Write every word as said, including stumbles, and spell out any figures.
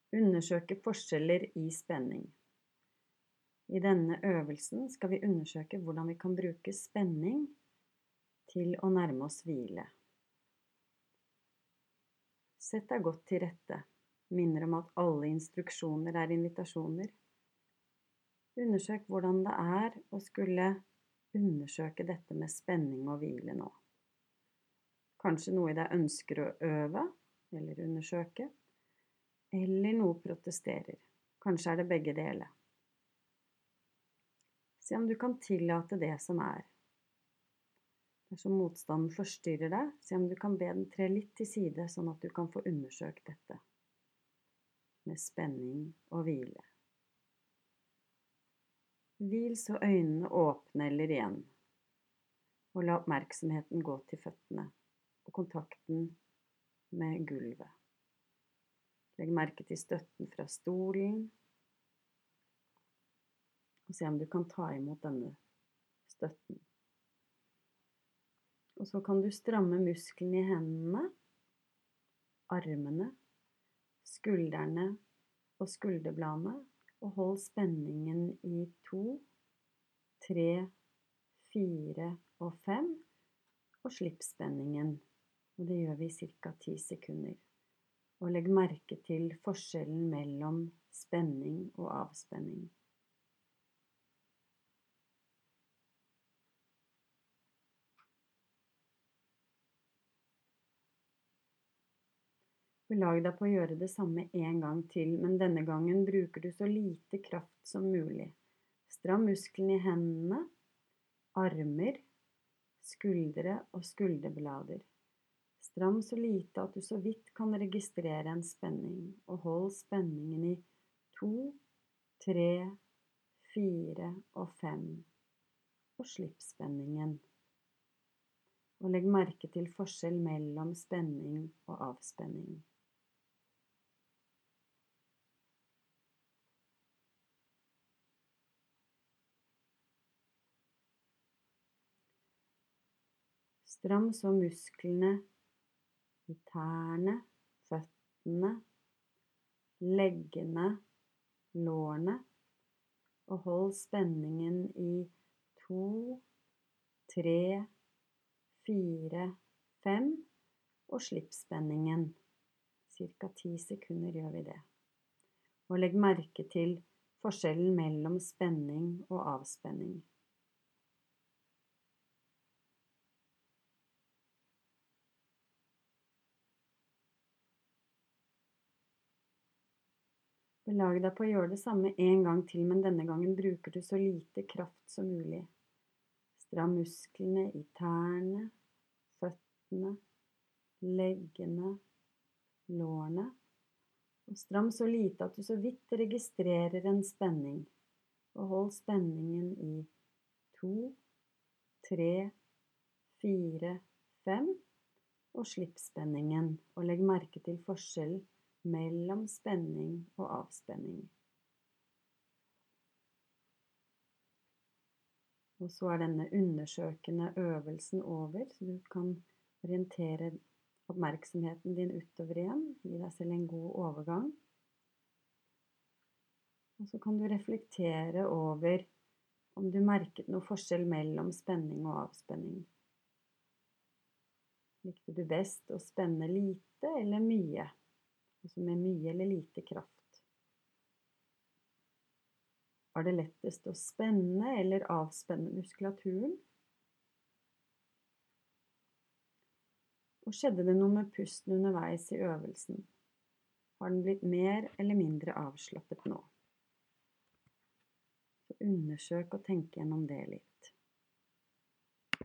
Undersøke forskjeller i spenning. I denne øvelsen skal vi undersøke hvordan vi kan bruke spenning til å nærme oss hvile. Sett deg godt til rette. Minner om at alle instruksjoner er invitasjoner. Undersøk hvordan det er å skulle undersøke dette med spenning og hvile nå. Kanskje noe i deg ønsker å øve eller undersøke, eller noe protesterer. Kanskje er det begge deler. Se om du kan tillate det som er. Dersom motstanden forstyrrer deg, se om du kan be den tre litt til side, sånn at du kan få undersøkt dette med spenning og hvile. Hvil så øynene åpne eller igjen, og la oppmerksomheten gå til føttene og kontakten med gulvet. Legg merke til støtten fra stolen, og se om du kan ta imot denne støtten. Og så kan du stramme musklene i hendene, armene, skuldrene og skulderbladene, og hold spenningen i to, tre, fire og fem, og slipp spenningen. Og det gjør vi i cirka ti sekunder. Og legg merke til forskjellen mellom spenning og avspenning. Belag deg på å gjøre det samme en gang til, men denne gangen bruker du så lite kraft som mulig. Stram musklene i hendene, armer, skuldre og skulderblader. Stram så lite at du så vidt kan registrere en spenning, og hold spenningen i to, tre, fire og fem, og slipp spenningen. Og legg merke til forskjell mellom spenning og avspenning. Stram så musklene i tærne, føttene, leggene, lårene, og hold spenningen i to, tre, fire, fem, og slipp spenningen. Cirka ti sekunder gjør vi det. Og legg merke til forskjellen mellom spenning og avspenning. Belag deg på å gjøre det samme en gang til, men denne gangen bruker du så lite kraft som mulig. Stram musklene i tærne, føttene, leggene, lårene, og stram så lite at du så vidt registrerer en spenning, og hold spenningen i to, tre, fire, fem, og slipp spenningen, og legg merke til forskjell mellom spenning og avspenning. Og så er denne undersøkende øvelsen over, så du kan orientere oppmerksomheten din utover igjen, gi deg selv en god overgang. Og så kan du reflektere over om du merket noe forskjell mellom spenning og avspenning. Likte du best å spenne lite eller mye? Altså med mye eller lite kraft. Var det lettest å spenne eller avspenne muskulaturen? Og skjedde det noe med pusten underveis i øvelsen? Har den blitt mer eller mindre avslappet nå? Så undersøk og tenk gjennom det litt.